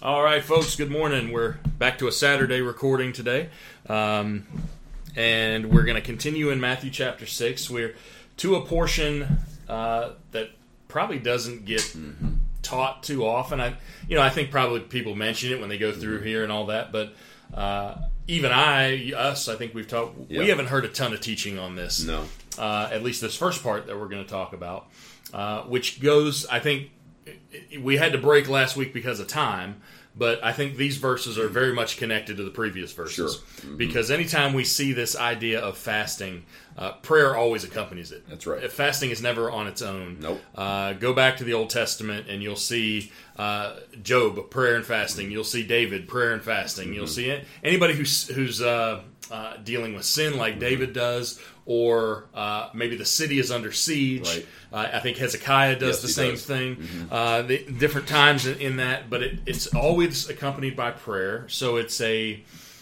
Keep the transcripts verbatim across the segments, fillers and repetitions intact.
All right, folks, good morning. We're back to a Saturday recording today. Um, and we're going to continue in Matthew chapter six. We're to a portion uh, that probably doesn't get mm-hmm. taught too often. I, you know, I think probably people mention it when they go through mm-hmm. here and all that, but uh, even I, us, I think we've talked, yep. we haven't heard a ton of teaching on this. No. Uh, at least this first part that we're going to talk about, uh, which goes, I think, we had to break last week because of time, but I think these verses are very much connected to the previous verses. Sure. Mm-hmm. Because anytime we see this idea of fasting, uh, prayer always accompanies it. That's right. Fasting is never on its own. Nope. Uh, go back to the Old Testament and you'll see uh, Job, prayer and fasting. You'll see David, prayer and fasting. Mm-hmm. You'll see it. Anybody who's, who's uh, uh, dealing with sin like mm-hmm. David does, or uh, maybe the city is under siege. Right. Uh, I think Hezekiah does yes, the same does. thing. Mm-hmm. Uh, the, different times in, in that, but it, it's always accompanied by prayer. So it's a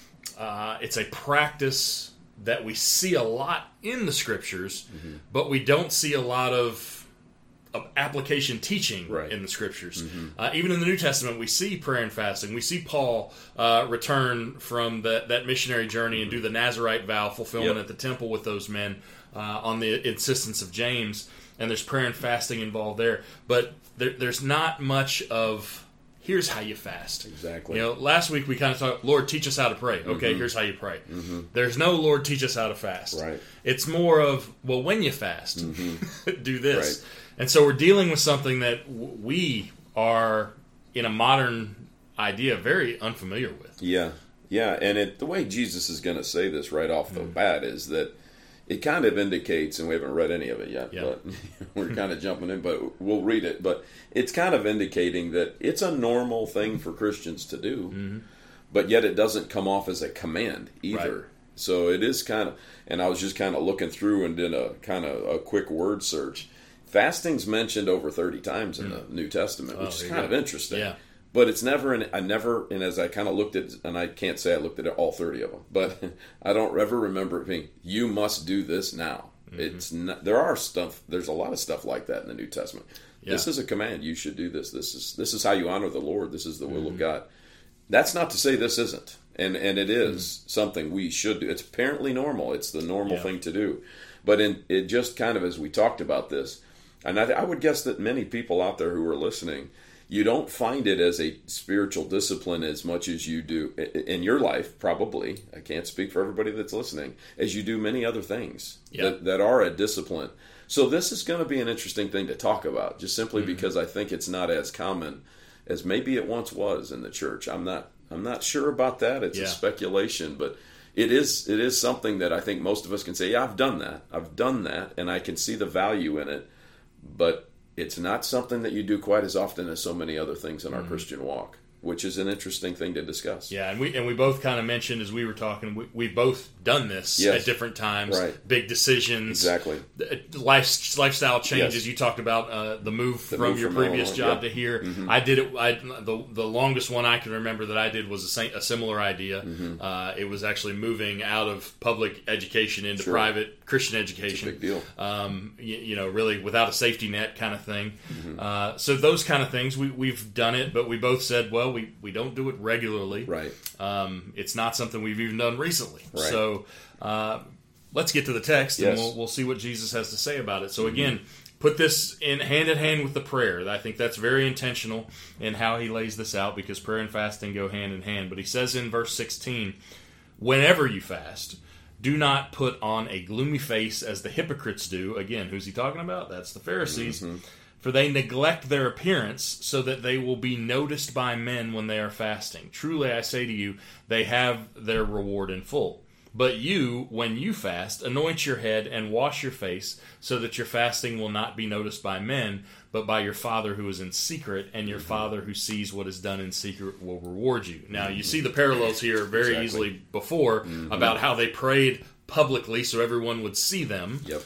uh, it's a practice that we see a lot in the Scriptures, mm-hmm. but we don't see a lot of, of application teaching right. in the Scriptures. Mm-hmm. Uh, even in the New Testament, we see prayer and fasting. We see Paul uh, return from the, that missionary journey and do the Nazirite vow fulfillment yep. at the temple with those men uh, on the insistence of James. And there's prayer and fasting involved there. But there, there's not much of, here's how you fast. Exactly. You know, last week we kind of talked, Lord, teach us how to pray. Okay, mm-hmm. here's how you pray. Mm-hmm. There's no, Lord, teach us how to fast. Right. It's more of, well, when you fast, mm-hmm. do this. Right. And so we're dealing with something that w- we are, in a modern idea, very unfamiliar with. Yeah, yeah. And it, the way Jesus is going to say this right off the mm-hmm. bat is that it kind of indicates, and we haven't read any of it yet, yeah. but we're kind of jumping in, but we'll read it. But it's kind of indicating that it's a normal thing for Christians to do, mm-hmm. but yet it doesn't come off as a command either. Right. So it is kind of, and I was just kind of looking through and did a kind of a quick word search. Fasting's mentioned over thirty times in mm. the New Testament, which oh, is kind go. of interesting. Yeah. But it's never, in, I never, and as I kind of looked at, and I can't say I looked at all thirty of them, but I don't ever remember it being, you must do this now. Mm-hmm. It's not, there are stuff, there's a lot of stuff like that in the New Testament. Yeah. This is a command, you should do this. This is this is how you honor the Lord. This is the will mm-hmm. of God. That's not to say this isn't, and, and it is mm-hmm. something we should do. It's apparently normal. It's the normal yeah. thing to do. But in it just kind of, as we talked about this, and I, I would guess that many people out there who are listening, you don't find it as a spiritual discipline as much as you do in your life, probably. I can't speak for everybody that's listening, as you do many other things yeah. that, that are a discipline. So this is going to be an interesting thing to talk about, just simply mm-hmm. because I think it's not as common as maybe it once was in the church. I'm not I'm not sure about that. It's yeah. a speculation, but it is it is something that I think most of us can say, yeah, I've done that. I've done that, and I can see the value in it. But it's not something that you do quite as often as so many other things in our mm-hmm. Christian walk, which is an interesting thing to discuss. Yeah, and we and we both kind of mentioned as we were talking, we, we've both done this yes. at different times. Right. Big decisions. Exactly. Life, lifestyle changes. Yes. You talked about uh, the move the from move your from previous Illinois. job Yep. to here. Mm-hmm. I did it. I, the the longest one I can remember that I did was a, sa- a similar idea. Mm-hmm. Uh, it was actually moving out of public education into sure. private Christian education. It's a big deal. Um, you, you know, really without a safety net kind of thing. Mm-hmm. Uh, so those kind of things, we, we've done it, but we both said, well, we, we don't do it regularly. Right. Um, it's not something we've even done recently. Right. So uh, let's get to the text, yes. and we'll, we'll see what Jesus has to say about it. So again, put this in hand in hand with the prayer. I think that's very intentional in how he lays this out, because prayer and fasting go hand in hand. But he says in verse sixteen, whenever you fast, do not put on a gloomy face as the hypocrites do. Again, who's he talking about? That's the Pharisees. Mm-hmm. For they neglect their appearance, so that they will be noticed by men when they are fasting. Truly, I say to you, they have their reward in full. But you, when you fast, anoint your head and wash your face, so that your fasting will not be noticed by men, but by your Father who is in secret, and your mm-hmm. Father who sees what is done in secret will reward you. Now, you see the parallels here very exactly. easily before mm-hmm. about how they prayed publicly so everyone would see them. Yep.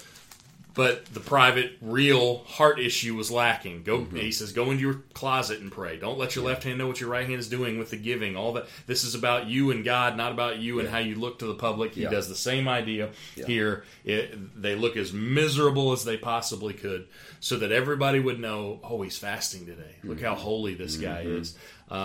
But the private, real heart issue was lacking. Go, mm-hmm. he says, go into your closet and pray. Don't let your left hand know what your right hand is doing with the giving. All that. This is about you and God, not about you and how you look to the public. He yeah. does the same idea yeah. here. It, they look as miserable as they possibly could, so that everybody would know, oh, he's fasting today. Look mm-hmm. how holy this guy mm-hmm. is. Um,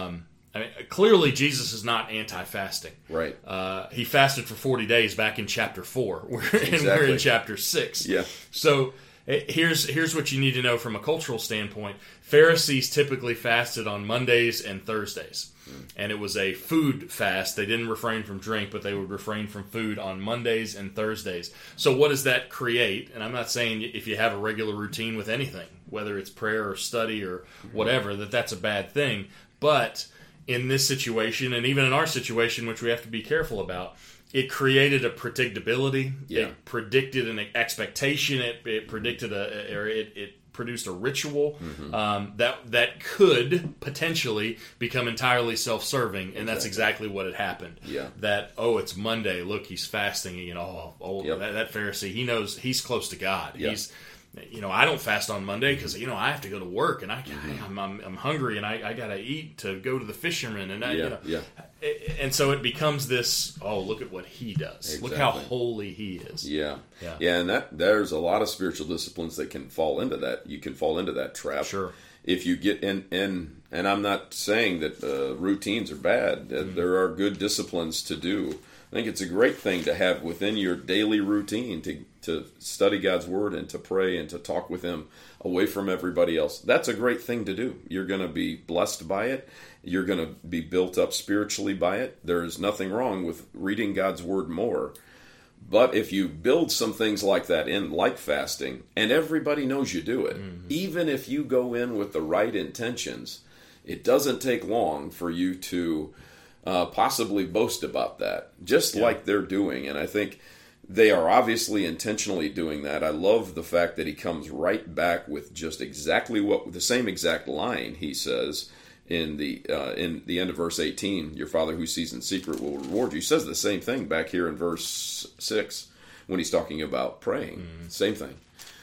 I mean, clearly Jesus is not anti-fasting. Right. Uh, he fasted for forty days back in chapter four, we're, Exactly. and we're in chapter six. Yeah. So here's here's what you need to know from a cultural standpoint. Pharisees typically fasted on Mondays and Thursdays. Mm. And it was a food fast. They didn't refrain from drink, but they would refrain from food on Mondays and Thursdays. So what does that create? And I'm not saying if you have a regular routine with anything, whether it's prayer or study or whatever, that that's a bad thing. But in this situation, and even in our situation, which we have to be careful about, it created a predictability. Yeah. It predicted an expectation. It, it predicted a, or it, it produced a ritual mm-hmm. um, that that could potentially become entirely self-serving, and exactly. that's exactly what had happened. Yeah. That oh, it's Monday. Look, he's fasting. You know, oh, oh yep. that, that Pharisee, he knows he's close to God. Yep. He's You know, I don't fast on Monday because, you know, I have to go to work and I, mm-hmm. I'm, I'm I'm hungry and I, I got to eat to go to the fisherman. And, I, yeah, you know, yeah. and so it becomes this, oh, look at what he does. Exactly. Look how holy he is. Yeah. Yeah. Yeah, and that there's a lot of spiritual disciplines that can fall into that. You can fall into that trap. Sure. If you get in, in and I'm not saying that uh, routines are bad. Mm-hmm. There are good disciplines to do. I think it's a great thing to have within your daily routine to to study God's Word and to pray and to talk with Him away from everybody else. That's a great thing to do. You're going to be blessed by it. You're going to be built up spiritually by it. There's nothing wrong with reading God's Word more. But if you build some things like that in, like fasting, and everybody knows you do it, mm-hmm. even if you go in with the right intentions, it doesn't take long for you to uh, possibly boast about that, just yeah. like they're doing. And I think they are obviously intentionally doing that. I love the fact that he comes right back with just exactly what, the same exact line he says in the uh, in the end of verse eighteen, your Father who sees in secret will reward you. He says the same thing back here in verse six when he's talking about praying. Mm-hmm. Same thing.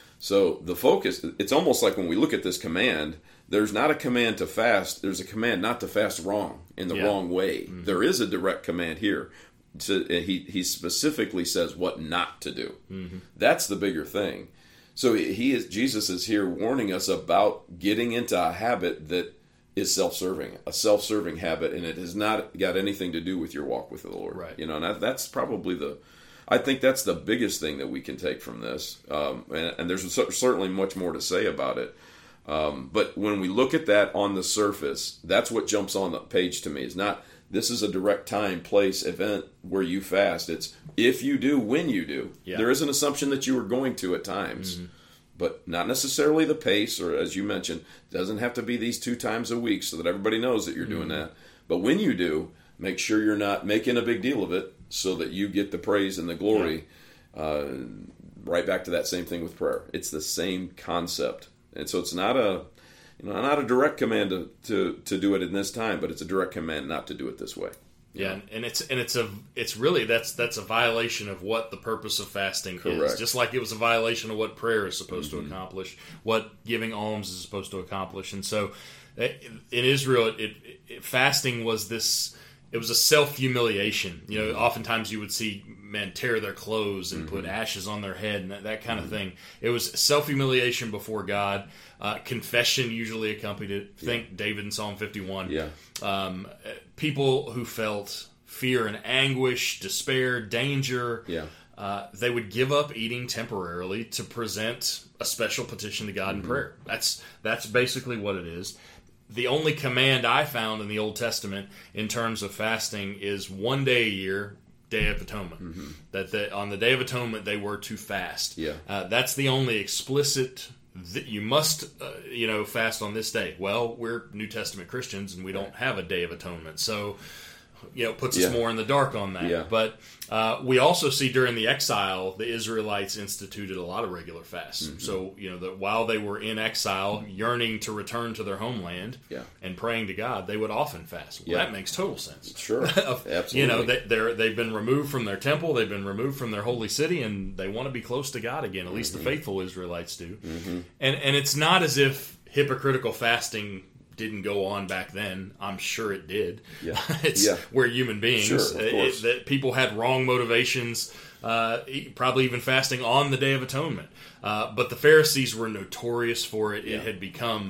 So the focus, it's almost like when we look at this command, there's not a command to fast, there's a command not to fast wrong, in the yeah. wrong way. Mm-hmm. There is a direct command here. To, he, he specifically says what not to do. Mm-hmm. That's the bigger thing. So he is Jesus is here warning us about getting into a habit that is self-serving, a self-serving habit, and it has not got anything to do with your walk with the Lord. Right. You know, and that, that's probably the, I think that's the biggest thing that we can take from this. Um, and, and there's certainly much more to say about it. Um, but when we look at that on the surface, that's what jumps on the page to me. It's not, this is a direct time, place, event where you fast. It's if you do, when you do. Yeah. There is an assumption that you are going to at times. Mm-hmm. But not necessarily the pace, or as you mentioned, it doesn't have to be these two times a week so that everybody knows that you're mm-hmm. doing that. But when you do, make sure you're not making a big deal of it so that you get the praise and the glory. Yeah. Uh, right back to that same thing with prayer. It's the same concept. And so it's not a, you know, not a direct command to, to, to do it in this time, but it's a direct command not to do it this way. Yeah, and, and it's and it's a it's really that's that's a violation of what the purpose of fasting Correct. is. Just like it was a violation of what prayer is supposed mm-hmm. to accomplish, what giving alms is supposed to accomplish. And so, in Israel, it, it, fasting was this. It was a self humiliation. You know, mm-hmm. oftentimes you would see men tear their clothes and mm-hmm. put ashes on their head and that, that kind mm-hmm. of thing. It was self humiliation before God. Uh, confession usually accompanied it. Think yeah. David in Psalm fifty-one. Yeah. Um, people who felt fear and anguish, despair, danger, yeah. uh, they would give up eating temporarily to present a special petition to God mm-hmm. in prayer. That's that's basically what it is. The only command I found in the Old Testament in terms of fasting is one day a year, Day of Atonement. Mm-hmm. That the, on the Day of Atonement they were to fast. Yeah. Uh, that's the only explicit. You must, uh, you know, fast on this day. Well, we're New Testament Christians, and we don't have a Day of Atonement, so you know, it puts yeah. us more in the dark on that. Yeah. But uh, we also see during the exile, the Israelites instituted a lot of regular fasts. Mm-hmm. So you know, that while they were in exile, yearning to return to their homeland, yeah. and praying to God, they would often fast. Well, yeah. that makes total sense. Sure, absolutely. You know, they, they're they've been removed from their temple, they've been removed from their holy city, and they want to be close to God again. At least mm-hmm. the faithful Israelites do. Mm-hmm. And and it's not as if hypocritical fasting didn't go on back then. I'm sure it did. Yeah. it's yeah. we're human beings. Sure, of course. It, that people had wrong motivations, uh, probably even fasting on the Day of Atonement. Uh, but the Pharisees were notorious for it. Yeah. It had become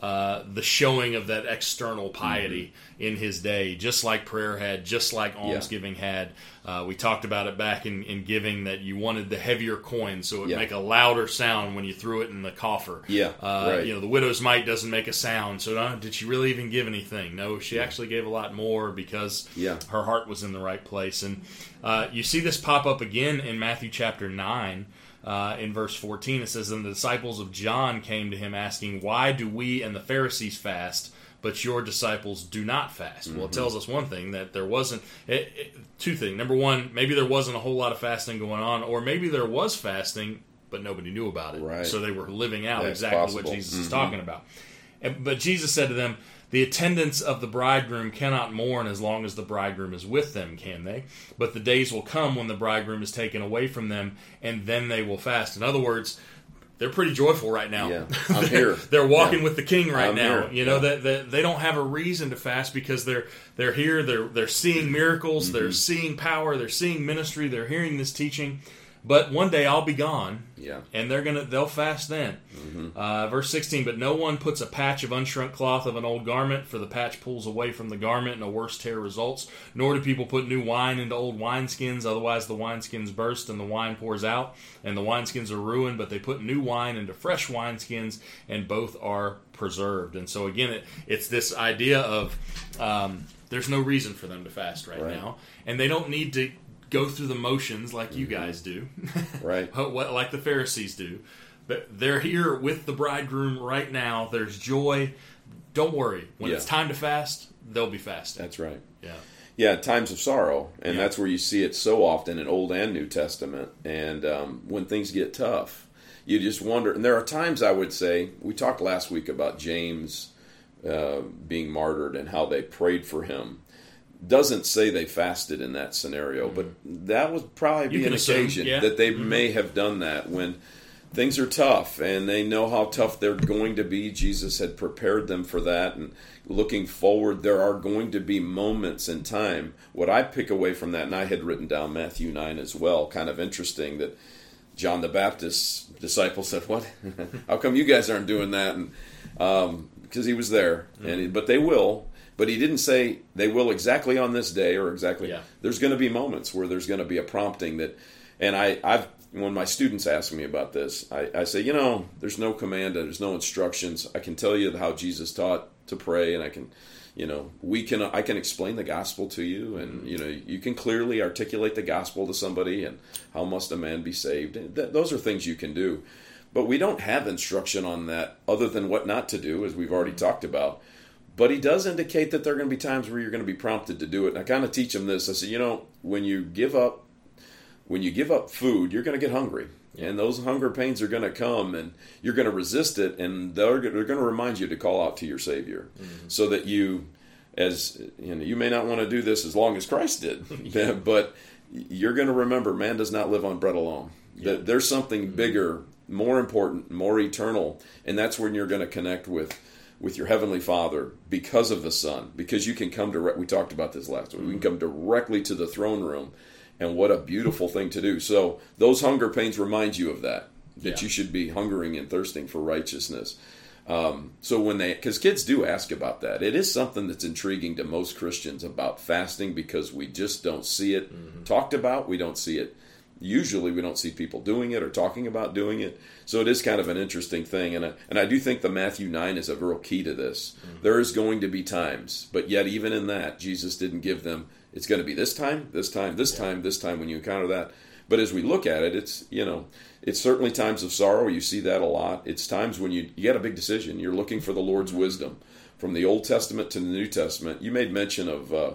uh, the showing of that external piety mm-hmm. in his day, just like prayer had, just like almsgiving yeah. had. Uh, we talked about it back in, in giving, that you wanted the heavier coin so it would yeah. make a louder sound when you threw it in the coffer. Yeah, uh, right. You know, the widow's mite doesn't make a sound, so uh, did she really even give anything? No, she yeah. actually gave a lot more because yeah. her heart was in the right place. And uh, you see this pop up again in Matthew chapter nine. Uh, in verse fourteen, it says, "And the disciples of John came to him asking, 'Why do we and the Pharisees fast, but your disciples do not fast?'" Mm-hmm. Well, it tells us one thing, that there wasn't, it, it, two things. Number one, maybe there wasn't a whole lot of fasting going on, or maybe there was fasting, but nobody knew about it. Right. So they were living out That's exactly possible. what Jesus mm-hmm. is talking about. And, but Jesus said to them, "The attendants of the bridegroom cannot mourn as long as the bridegroom is with them, can they? But the days will come when the bridegroom is taken away from them, and then they will fast." In other words, they're pretty joyful right now. Yeah, I'm they're, here. They're walking yeah. with the King right I'm now. Here. You know yeah. that, that they don't have a reason to fast because they're they're here. They're they're seeing miracles. Mm-hmm. They're seeing power. They're seeing ministry. They're hearing this teaching. But one day I'll be gone, yeah. and they're gonna they'll fast then. Mm-hmm. Uh, verse sixteen, "But no one puts a patch of unshrunk cloth of an old garment, for the patch pulls away from the garment, and a worse tear results. Nor do people put new wine into old wineskins, otherwise the wineskins burst, and the wine pours out, and the wineskins are ruined. But they put new wine into fresh wineskins, and both are preserved." And so again, it, it's this idea of um, there's no reason for them to fast right, right now, and they don't need to go through the motions like mm-hmm. you guys do, right? Like the Pharisees do. But they're here with the bridegroom right now. There's joy. Don't worry. When yeah. it's time to fast, they'll be fasting. That's right. Yeah. Yeah, times of sorrow, and yeah. that's where you see it so often in Old and New Testament. And um, when things get tough, you just wonder. And there are times, I would say, we talked last week about James uh, being martyred and how they prayed for him. Doesn't say they fasted in that scenario, mm-hmm. but that would probably be an assume, occasion yeah. that they mm-hmm. may have done that when things are tough and they know how tough they're going to be. Jesus had prepared them for that, and looking forward, there are going to be moments in time. What I pick away from that, and I had written down Matthew nine as well, kind of interesting that John the Baptist's disciple said, "What? How come you guys aren't doing that?" And um, because he was there, mm-hmm. and he, but they will. But he didn't say they will exactly on this day or exactly. Yeah. There's going to be moments where there's going to be a prompting that, and I, I've when my students ask me about this, I, I say, you know, there's no command, there's no instructions. I can tell you how Jesus taught to pray, and I can, you know, we can I can explain the gospel to you, and you know, you can clearly articulate the gospel to somebody, and how must a man be saved? And th- those are things you can do, but we don't have instruction on that other than what not to do, as we've already talked about. But he does indicate that there are going to be times where you're going to be prompted to do it. And I kind of teach them this. I say, you know, when you give up, when you give up food, you're going to get hungry, yeah. and those hunger pains are going to come, and you're going to resist it, and they're, they're going to remind you to call out to your Savior, mm-hmm. so that you, as you know, you may not want to do this as long as Christ did, yeah. but you're going to remember, man does not live on bread alone. Yeah. That there's something mm-hmm. bigger, more important, more eternal, and that's when you're going to connect with. with your Heavenly Father because of the Son, because you can come direct. We talked about this last week. We can come directly to the throne room, and what a beautiful thing to do. So those hunger pains remind you of that, that yeah. you should be hungering and thirsting for righteousness. Um, so when they, because kids do ask about that, it is something that's intriguing to most Christians about fasting, because we just don't see it mm-hmm. talked about. We don't see it. Usually we don't see people doing it or talking about doing it. So it is kind of an interesting thing. And I, and I do think the Matthew nine is a real key to this. Mm-hmm. There is going to be times, but yet even in that, Jesus didn't give them, it's going to be this time, this time, this yeah. time, this time when you encounter that. But as we look at it, it's, you know, it's certainly times of sorrow. You see that a lot. It's times when you, you get a big decision. You're looking for the Lord's wisdom. From the Old Testament to the New Testament, you made mention of uh,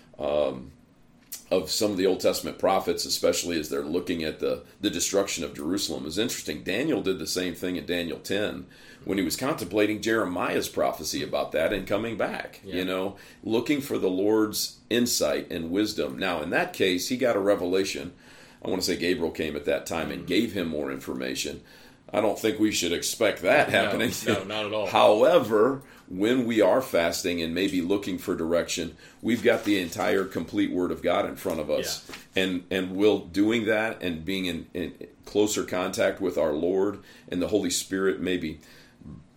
um, of some of the Old Testament prophets, especially as they're looking at the, the destruction of Jerusalem. It's interesting. Daniel did the same thing in Daniel ten when he was contemplating Jeremiah's prophecy about that and coming back, yeah. you know, looking for the Lord's insight and wisdom. Now, in that case, he got a revelation. I want to say Gabriel came at that time and gave him more information. I don't think we should expect that happening. No, no, not at all. However, when we are fasting and maybe looking for direction, we've got the entire complete Word of God in front of us. Yeah. And and will doing that and being in, in closer contact with our Lord and the Holy Spirit maybe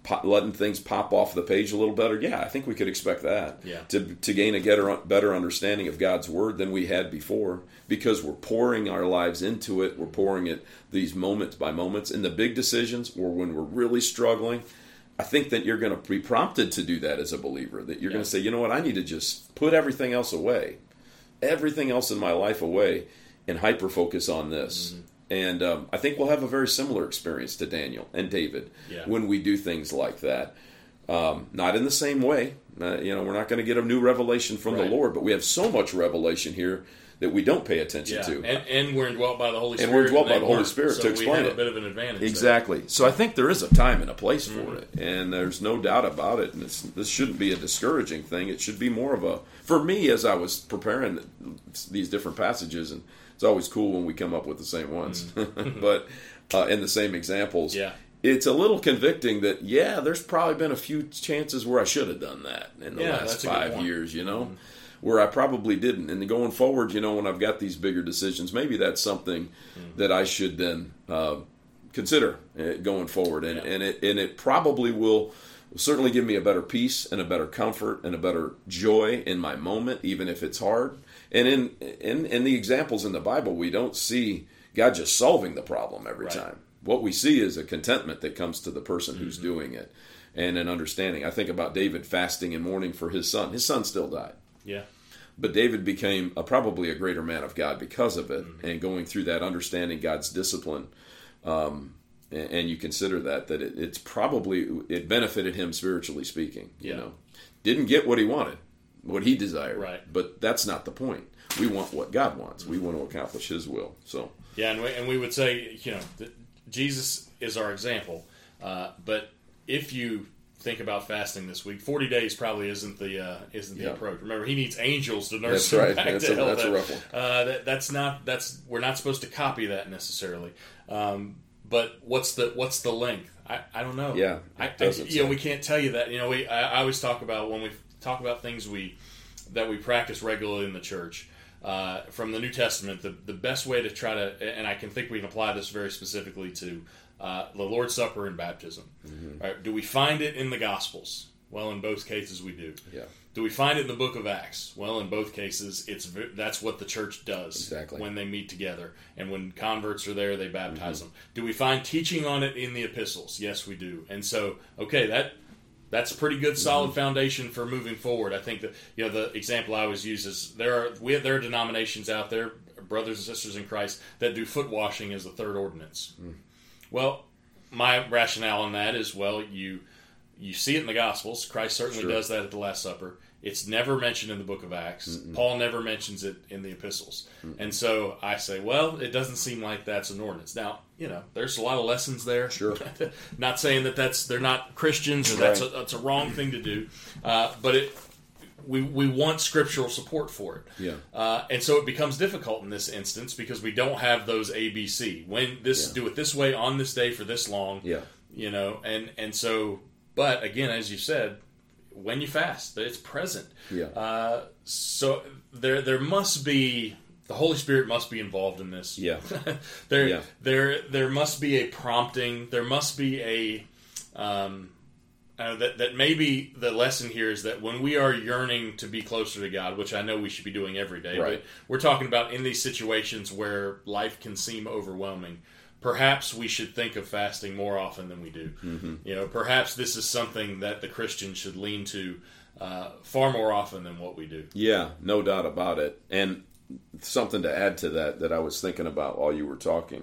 pop, letting things pop off the page a little better. Yeah, I think we could expect that. Yeah. To to gain a better better understanding of God's Word than we had before, because we're pouring our lives into it. We're pouring it these moments by moments. In the big decisions, or when we're really struggling, I think that you're going to be prompted to do that as a believer. That you're yeah. going to say, you know what, I need to just put everything else away, everything else in my life away, and hyper focus on this. Mm-hmm. And um, I think we'll have a very similar experience to Daniel and David yeah. when we do things like that. Um, not in the same way. Uh, you know, we're not going to get a new revelation from right. the Lord, but we have so much revelation here that we don't pay attention yeah. to. And, and we're indwelt by the Holy Spirit. And we're indwelt by the Holy weren't. Spirit so to explain we have it. a bit of an advantage. Exactly. There. So I think there is a time and a place mm-hmm. for it, and there's no doubt about it. And it's, this shouldn't be a discouraging thing. It should be more of a, for me, as I was preparing these different passages, and it's always cool when we come up with the same ones, mm-hmm. but uh, and the same examples. Yeah. It's a little convicting that, yeah, there's probably been a few chances where I should have done that in the yeah, last five years, you know, mm-hmm. where I probably didn't. And going forward, you know, when I've got these bigger decisions, maybe that's something mm-hmm. that I should then uh, consider going forward. And, yeah. and, it, and it probably will certainly give me a better peace and a better comfort and a better joy in my moment, even if it's hard. And in, in, in the examples in the Bible, we don't see God just solving the problem every right. time. What we see is a contentment that comes to the person who's mm-hmm. doing it, and an understanding. I think about David fasting and mourning for his son. His son still died. Yeah. But David became a, probably a greater man of God because of it, mm-hmm. and going through that, understanding God's discipline. Um, and, and you consider that, that it, it's probably, it benefited him spiritually speaking. Yeah. You know, didn't get what he wanted, what he desired. Right. But that's not the point. We want what God wants. We want to accomplish his will. So. Yeah, and we, and we would say, you know, that Jesus is our example. Uh, but if you think about fasting this week, forty days probably isn't the uh, isn't the yeah. approach. Remember, he needs angels to nurse that's him right. back that's to a, health. That's a rough one. Uh, that, that's not that's we're not supposed to copy that necessarily. Um, but what's the what's the length? I, I don't know. Yeah, I, I you know we can't tell you that. You know, we I, I always talk about when we talk about things we that we practice regularly in the church. Uh, from the New Testament, the, the best way to try to, and I can think we can apply this very specifically to uh, the Lord's Supper and baptism. Mm-hmm. Right? Do we find it in the Gospels? Well, in both cases we do. Yeah. Do we find it in the book of Acts? Well, in both cases, it's that's what the church does exactly. when they meet together. And when converts are there, they baptize mm-hmm. them. Do we find teaching on it in the epistles? Yes, we do. And so, okay, that... That's a pretty good, solid mm-hmm. foundation for moving forward. I think that you know the example I always use is there are we have, there are denominations out there, brothers and sisters in Christ, that do foot washing as the third ordinance. Mm. Well, my rationale on that is well, you you see it in the Gospels. Christ certainly sure. does that at the Last Supper. It's never mentioned in the book of Acts. Mm-mm. Paul never mentions it in the epistles. Mm-mm. And so I say, well, it doesn't seem like that's an ordinance. Now, you know, there's a lot of lessons there. Sure. Not saying that that's they're not Christians or that's right. a, that's a wrong thing to do. Uh, but it we we want scriptural support for it. Yeah. Uh, and so it becomes difficult in this instance because we don't have those A B C. When this yeah. do it this way on this day for this long. Yeah. You know, and and so but again, as you said, when you fast, it's present. Yeah. Uh, so there, there must be the Holy Spirit must be involved in this. Yeah. there, yeah. there, there must be a prompting. There must be a um, uh, that that maybe the lesson here is that when we are yearning to be closer to God, which I know we should be doing every day, right. but we're talking about in these situations where life can seem overwhelming. Perhaps we should think of fasting more often than we do. Mm-hmm. You know, perhaps this is something that the Christian should lean to uh, far more often than what we do. Yeah, no doubt about it. And something to add to that that I was thinking about while you were talking.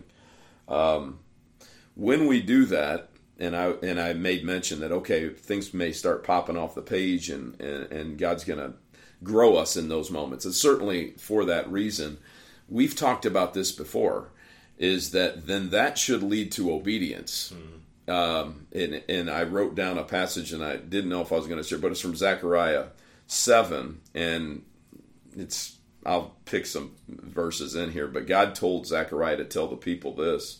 Um, when we do that, and I and I made mention that okay, things may start popping off the page, and and, and God's going to grow us in those moments. And certainly for that reason, we've talked about this before. Is that then that should lead to obedience. Mm-hmm. Um, and, and I wrote down a passage, and I didn't know if I was going to share, but it's from Zechariah seven, and it's I'll pick some verses in here. But God told Zechariah to tell the people this.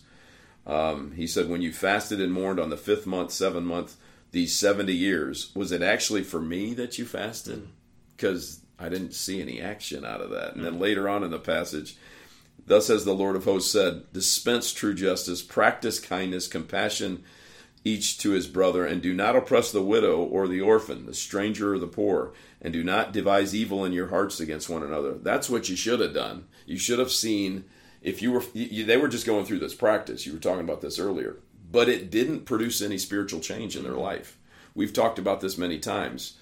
Um, he said, "When you fasted and mourned on the fifth month, seventh month, these seventy years, was it actually for me that you fasted? Because mm-hmm. I didn't see any action out of that." And mm-hmm. then later on in the passage. Thus has the Lord of hosts said, dispense true justice, practice kindness, compassion, each to his brother, and do not oppress the widow or the orphan, the stranger or the poor, and do not devise evil in your hearts against one another. That's what you should have done. You should have seen, if you were, you, they were just going through this practice. You were talking about this earlier, but it didn't produce any spiritual change in their life. We've talked about this many times.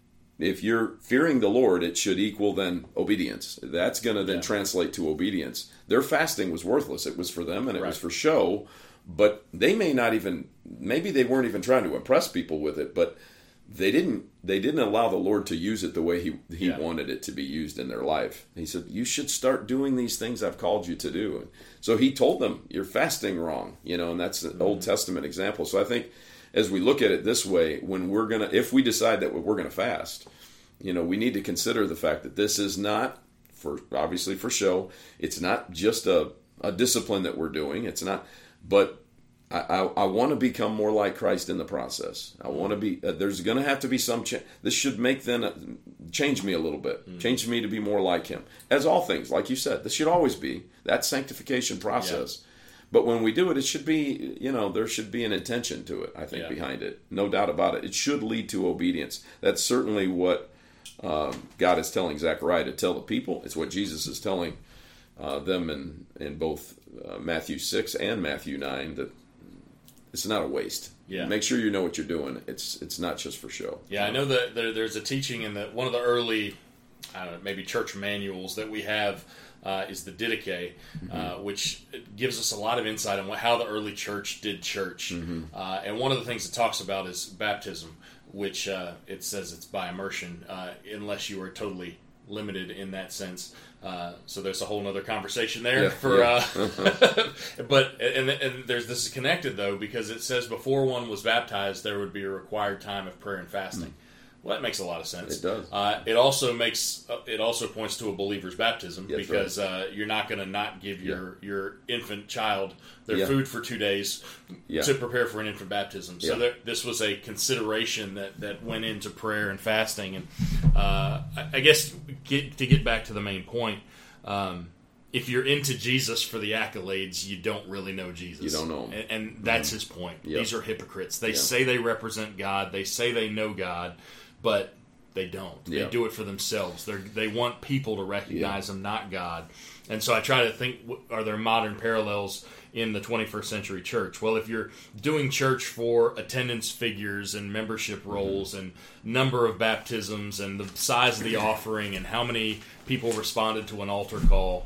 If you're fearing the Lord, it should equal then obedience. That's going to then yeah. translate to obedience. Their fasting was worthless. It was for them and it right. was for show. But they may not even, maybe they weren't even trying to impress people with it, but they didn't they didn't allow the Lord to use it the way he, he yeah. wanted it to be used in their life. He said, you should start doing these things I've called you to do. So he told them, you're fasting wrong, you know, and that's an mm-hmm. Old Testament example. So I think as we look at it this way, when we're going to, if we decide that we're going to fast, you know, we need to consider the fact that this is not, for obviously for show, it's not just a, a discipline that we're doing. It's not... But I, I, I want to become more like Christ in the process. I want to be. Uh, there's going to have to be some change. This should make then uh, change me a little bit. Mm. Change me to be more like Him. As all things, like you said, this should always be that sanctification process. Yeah. But when we do it, it should be. You know, there should be an intention to it. I think yeah. behind it, no doubt about it. It should lead to obedience. That's certainly what um, God is telling Zechariah to tell the people. It's what Jesus is telling uh, them in in both. Uh, Matthew six and Matthew nine, that it's not a waste. Yeah. Make sure you know what you're doing. It's it's not just for show. Yeah, I know that there, there's a teaching in the one of the early, I don't know, maybe church manuals that we have uh, is the Didache, mm-hmm. uh, which gives us a lot of insight on what, how the early church did church. Mm-hmm. Uh, and one of the things it talks about is baptism, which uh, it says it's by immersion, uh, unless you are totally limited in that sense. Uh, so there's a whole other conversation there. Yeah, for, yeah. uh, but and, and there's this is connected though, because it says before one was baptized there would be a required time of prayer and fasting. Mm. Well, that makes a lot of sense. It does. Uh, it also makes uh, it also points to a believer's baptism, yes, because right. uh, you're not going to not give your, yeah. your infant child their yeah. food for two days yeah. to prepare for an infant baptism. Yeah. So there, this was a consideration that, that went into prayer and fasting. And uh, I, I guess get, to get back to the main point, um, if you're into Jesus for the accolades, you don't really know Jesus. You don't know him. And, and that's mm-hmm. his point. Yep. These are hypocrites. They yeah. say they represent God. They say they know God. But they don't. Yeah. They do it for themselves. They they want people to recognize yeah. them, not God. And so I try to think, are there modern parallels in the twenty-first century church? Well, if you're doing church for attendance figures and membership rolls mm-hmm. and number of baptisms and the size of the offering and how many people responded to an altar call,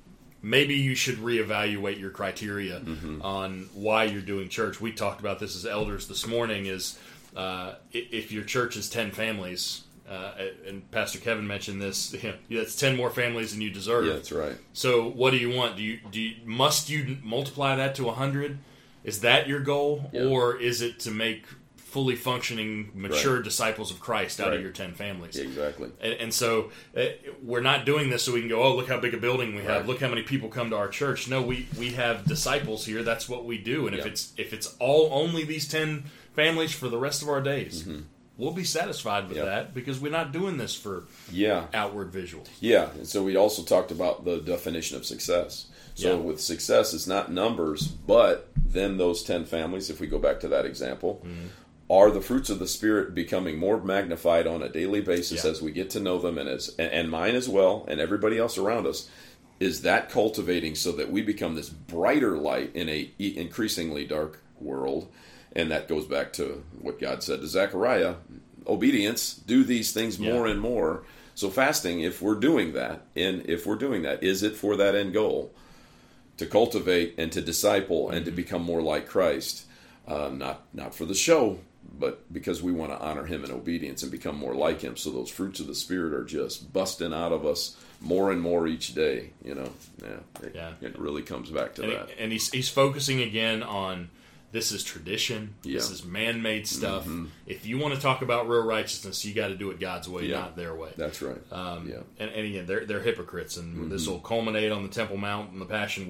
maybe you should reevaluate your criteria mm-hmm. on why you're doing church. We talked about this as elders this morning, is uh, if your church is ten families, uh, and Pastor Kevin mentioned this, you know, that's ten more families than you deserve. Yeah, that's right. So what do you want? Do you, do you, must you multiply that to one hundred? Is that your goal? Yeah. Or is it to make fully functioning, mature right. disciples of Christ out right. of your ten families? Yeah, exactly. And, and so uh, we're not doing this so we can go, oh, look how big a building we have. Right. Look how many people come to our church. No, we, we have disciples here. That's what we do. And yeah. if it's if it's all only these ten families for the rest of our days, mm-hmm. we'll be satisfied with yep. that, because we're not doing this for yeah. outward visuals. Yeah, and so we also talked about the definition of success. So yeah. with success, it's not numbers, but then those ten families, if we go back to that example, mm-hmm. are the fruits of the Spirit becoming more magnified on a daily basis yeah. as we get to know them, and as and, and mine as well, and everybody else around us? Is that cultivating so that we become this brighter light in a increasingly dark world? And that goes back to what God said to Zechariah: obedience, do these things more yeah. and more. So fasting, if we're doing that, and if we're doing that, is it for that end goal? To cultivate and to disciple mm-hmm. and to become more like Christ. Uh, not not for the show, but because we want to honor Him in obedience and become more like Him. So those fruits of the Spirit are just busting out of us more and more each day. You know, yeah, it, yeah. it really comes back to and that. He, and he's he's focusing again on, this is tradition. Yeah. This is man-made stuff. Mm-hmm. If you want to talk about real righteousness, you got to do it God's way, yeah. not their way. That's right. Um, yeah. And, and again, they're they're hypocrites, and mm-hmm. this will culminate on the Temple Mount and the Passion Week.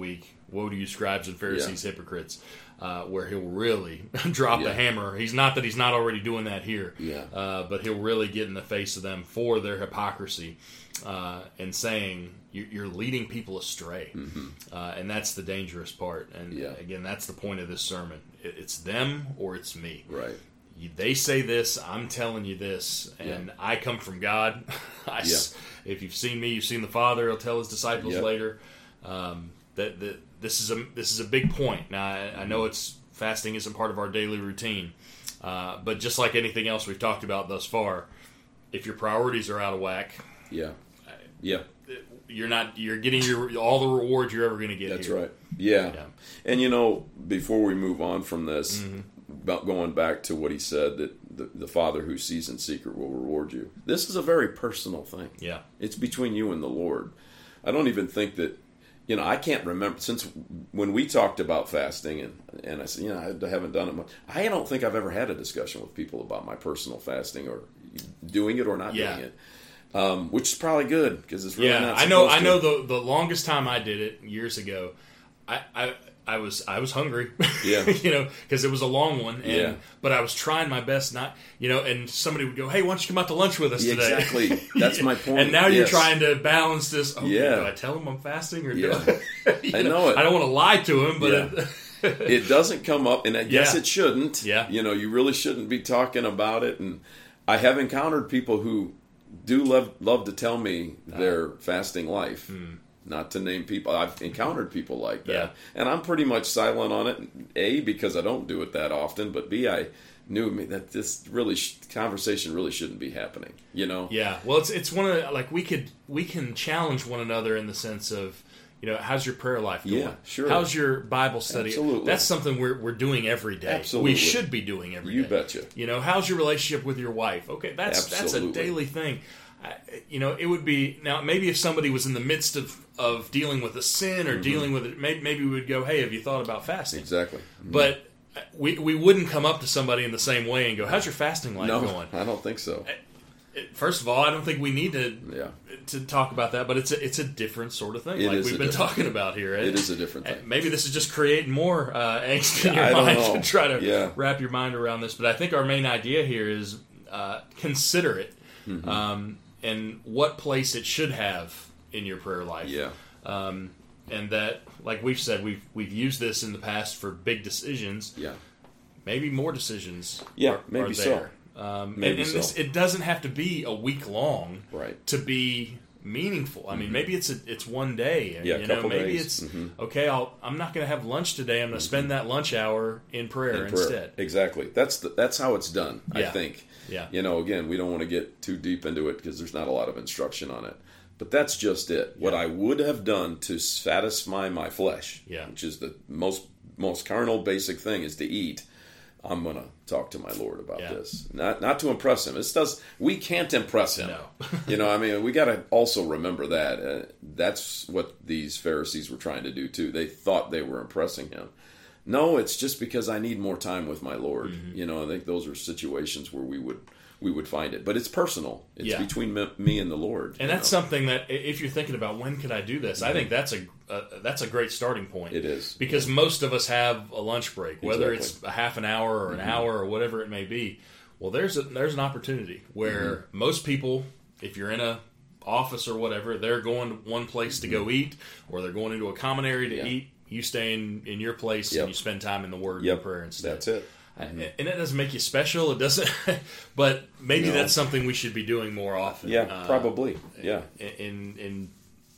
Woe to you, scribes and Pharisees, Yeah. hypocrites, uh, where he'll really drop Yeah. the hammer. He's not that he's not already doing that here, Yeah. uh, but he'll really get in the face of them for their hypocrisy uh, and saying, you- you're leading people astray. Mm-hmm. Uh, and that's the dangerous part. And Yeah. again, that's the point of this sermon. It- It's them or it's me. Right. You- They say this, I'm telling you this, and Yeah. I come from God. I s Yeah. If you've seen me, you've seen the Father. He'll tell his disciples Yep. later. Um, that, that this is a this is a big point. Now I, I know it's fasting isn't part of our daily routine, uh, but just like anything else we've talked about thus far, if your priorities are out of whack, Yeah. Yeah. you're not you're getting your all the rewards you're ever going to get. That's here. right. Yeah. Yeah. And you know, before we move on from this, Mm-hmm. about going back to what he said that the, the Father who sees in secret will reward you. This is a very personal thing. Yeah. It's between you and the Lord. I don't even think that, you know, I can't remember since when we talked about fasting and, and I said, you know, I haven't done it much. I don't think I've ever had a discussion with people about my personal fasting or doing it or not Yeah. doing it. Um, which is probably good because it's really Yeah, not I know. supposed I to. know the the longest time I did it years ago, I I, I was I was hungry. Yeah. you know, because it was a long one. And, Yeah. But I was trying my best not, you know. And somebody would go, "Hey, why don't you come out to lunch with us Yeah, today?" exactly. That's my point. And now you're Yes. trying to balance this. Okay, Yeah. Do I tell him I'm fasting or Yeah. do I? You I know it. I don't want to lie to him, but Yeah. it, It doesn't come up, and I guess Yeah. it shouldn't. Yeah. You know, you really shouldn't be talking about it. And I have encountered people who do love love to tell me their fasting life. Not to name people, I've encountered people like that, Yeah. and I'm pretty much silent on it. A, because I don't do it that often, but B, I knew me that this really sh- conversation really shouldn't be happening. You know? Yeah, well, it's it's one of the, like we could we can challenge one another in the sense of, you know, how's your prayer life going? Yeah, sure. How's your Bible study? Absolutely. That's something we're we're doing every day. Absolutely. We should be doing every day. You betcha. You know, how's your relationship with your wife? Okay, that's Absolutely. that's a daily thing. I, you know, it would be now maybe if somebody was in the midst of, of dealing with a sin or Mm-hmm. dealing with it, maybe, maybe we would go, "Hey, have you thought about fasting?" Exactly. But we we wouldn't come up to somebody in the same way and go, "How's your fasting life No, going?" I don't think so. First of all, I don't think we need to Yeah. to talk about that, but it's a, it's a different sort of thing, It like is we've a been different talking about here. It is a different thing. Maybe this is just creating more uh, angst in your I don't mind know. to try to Yeah. wrap your mind around this. But I think our main idea here is uh, consider it Mm-hmm. um, and what place it should have in your prayer life. Yeah. Um, and that, like we've said, we've we've used this in the past for big decisions. Yeah. Maybe more decisions. Yeah, are, maybe are so. there. Um, Maybe and and so. this, it doesn't have to be a week long Right. to be meaningful. I mean, maybe it's a, it's one day. Mm-hmm. Yeah, you a know, couple maybe days. it's Mhm. okay. I'll I'm not going to have lunch today. I'm going to spend that lunch hour in prayer In prayer. instead. Exactly. That's the, that's how it's done. I Yeah. think. Yeah. You know, again, we don't want to get too deep into it because there's not a lot of instruction on it. But that's just it. What I would have done to satisfy my flesh, Yeah. which is the most most carnal basic thing, is to eat. I'm going to talk to my Lord about Yeah. this. Not not to impress him. This does we can't impress him. No. You know, I mean, we got to also remember that. Uh, that's what these Pharisees were trying to do too. They thought they were impressing him. No, it's just because I need more time with my Lord. Mm-hmm. You know, I think those are situations where we would we would find it. But it's personal. It's Yeah. between me, me and the Lord. And you that's know? something that, i- if you're thinking about when could I do this, I think that's a uh, that's a great starting point. It is. Because most of us have a lunch break, whether Exactly. it's a half an hour or an Mm-hmm. hour or whatever it may be. Well, there's a, there's an opportunity where Mm-hmm. most people, if you're in a office or whatever, they're going one place to go eat, or they're going into a common area to Mm-hmm. Yeah. eat. You stay in, in your place Yep. and you spend time in the Word Yep. and prayer instead. That's it. And and it doesn't make you special. It doesn't, but maybe No. that's something we should be doing more often. Yeah, Uh, probably. Yeah. in in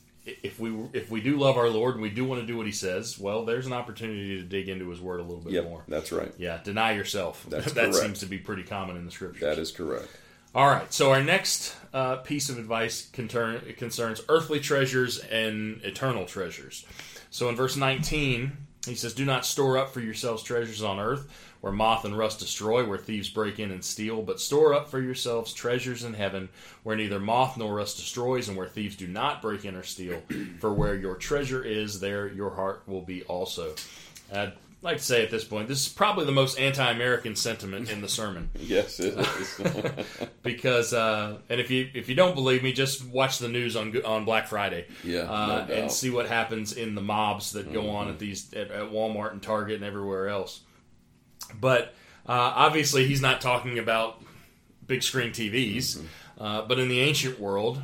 if we if we do love our Lord and we do want to do what He says, well, there's an opportunity to dig into His Word a little bit Yep. more. That's right. Yeah, deny yourself. That's that correct. seems to be pretty common in the Scriptures. That is correct. All right. So our next uh, piece of advice concern, concerns earthly treasures and eternal treasures. So in verse nineteen, he says, "Do not store up for yourselves treasures on earth, where moth and rust destroy, where thieves break in and steal, but store up for yourselves treasures in heaven, where neither moth nor rust destroys, and where thieves do not break in or steal. For where your treasure is, there your heart will be also." Uh, like to say at this point, this is probably the most anti-American sentiment in the sermon. Yes, it is. Because, uh, and if you if you don't believe me, just watch the news on on Black Friday, yeah, uh, no doubt. and see what happens in the mobs that go mm-hmm. on at these at, at Walmart and Target and everywhere else. But uh, obviously, he's not talking about big screen T Vs. Mm-hmm. Uh, but in the ancient world,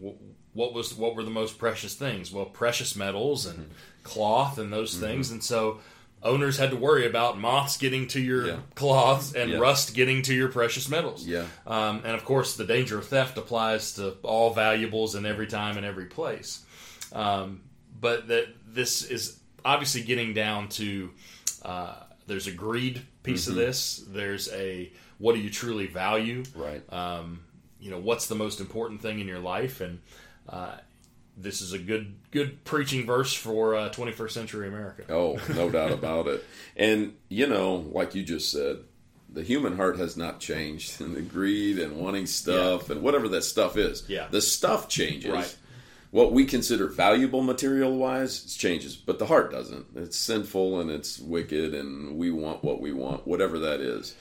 what was what were the most precious things? Well, precious metals and mm-hmm. cloth and those mm-hmm. things, and so owners had to worry about moths getting to your yeah. cloths and yeah. rust getting to your precious metals. Yeah. Um, and of course, the danger of theft applies to all valuables in every time and every place. Um, but that this is obviously getting down to uh, there's a greed piece mm-hmm. of this. There's a what do you truly value? Right. Um, you know, what's the most important thing in your life? And uh, this is a good good preaching verse for uh, twenty-first century America. Oh, no doubt about it. And, you know, like you just said, the human heart has not changed. And the greed and wanting stuff yeah. and whatever that stuff is. Yeah. The stuff changes. Right. What we consider valuable material-wise changes, but the heart doesn't. It's sinful and it's wicked and we want what we want, whatever that is.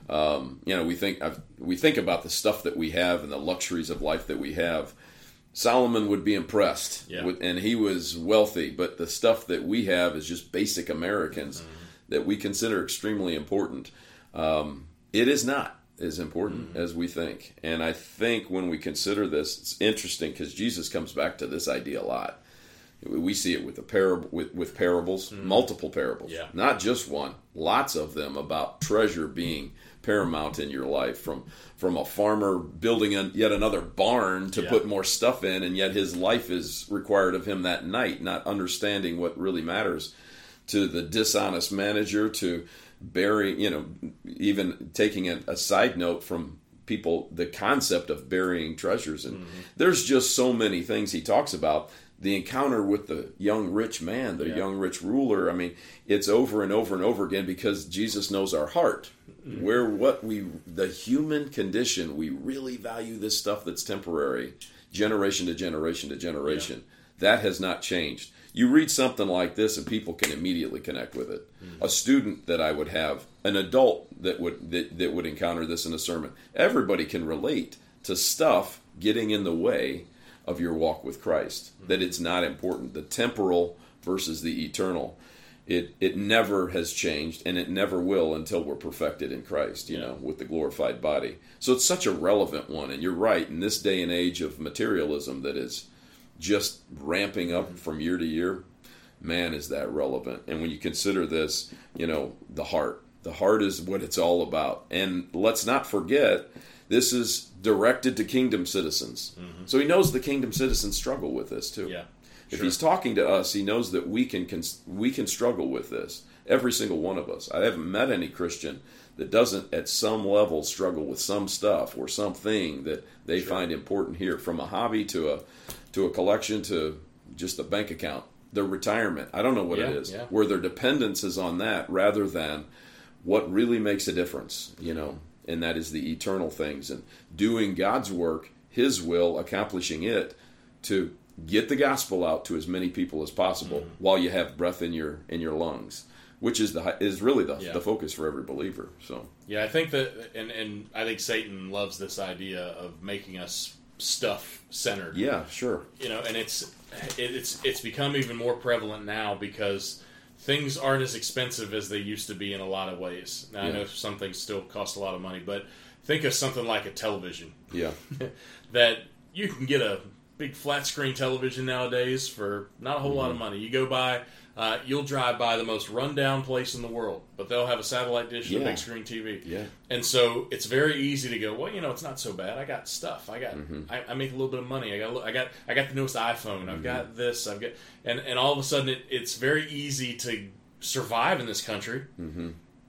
Um, you know, we think I've, we think about the stuff that we have and the luxuries of life that we have. Solomon would be impressed, yeah. with, and he was wealthy, but the stuff that we have is just basic Americans mm-hmm. that we consider extremely important. Um, it is not as important mm-hmm. as we think. And I think when we consider this, it's interesting because Jesus comes back to this idea a lot. We see it with the parab- with, with parables, mm-hmm. multiple parables, yeah. not just one, lots of them about treasure being paramount in your life, from from a farmer building a, yet another barn to yeah. put more stuff in, and yet his life is required of him that night, not understanding what really matters, to the dishonest manager, to burying, you know, even taking a, a side note from people, the concept of burying treasures. And mm-hmm. there's just so many things he talks about. The encounter with the young rich man, the yeah. young rich ruler, I mean, it's over and over and over again because Jesus knows our heart. Mm-hmm. Where what we, the human condition, we really value this stuff that's temporary, generation to generation to generation. Yeah. That has not changed. You read something like this and people can immediately connect with it. Mm-hmm. A student that I would have, an adult that would that, that would encounter this in a sermon, everybody can relate to stuff getting in the way of your walk with Christ, mm-hmm. that it's not important. The temporal versus the eternal, it it never has changed, and it never will until we're perfected in Christ, you yeah. know, with the glorified body. So it's such a relevant one, and you're right, in this day and age of materialism that is just ramping up mm-hmm. from year to year, man, is that relevant. And when you consider this, you know, the heart, the heart is what it's all about. And let's not forget, this is directed to kingdom citizens. Mm-hmm. So he knows the kingdom citizens struggle with this too. Yeah, if sure. he's talking to us, he knows that we can, can we can struggle with this. Every single one of us. I haven't met any Christian that doesn't at some level struggle with some stuff or something that they sure. find important here, from a hobby to a to a collection to just a bank account. Their retirement, I don't know what yeah, it is, yeah. where their dependence is on that rather than what really makes a difference, you know. And that is the eternal things, and doing God's work, His will, accomplishing it to get the gospel out to as many people as possible mm-hmm. while you have breath in your in your lungs, which is the is really the yeah. the focus for every believer. So yeah, I think that, and and I think Satan loves this idea of making us stuff centered. Yeah, sure. You know, and it's it, it's it's become even more prevalent now because things aren't as expensive as they used to be in a lot of ways. Now, yeah. I know some things still cost a lot of money, but think of something like a television. Yeah. That you can get a big flat screen television nowadays for not a whole mm-hmm. lot of money. You go by, uh, you'll drive by the most rundown place in the world, but they'll have a satellite dish and yeah. a big screen T V. Yeah. And so it's very easy to go, well, you know, it's not so bad. I got stuff. I got, mm-hmm. I, I make a little bit of money. I got, I got, I got the newest iPhone. I've mm-hmm. got this. I've got, and and all of a sudden, it, it's very easy to survive in this country, mm-hmm.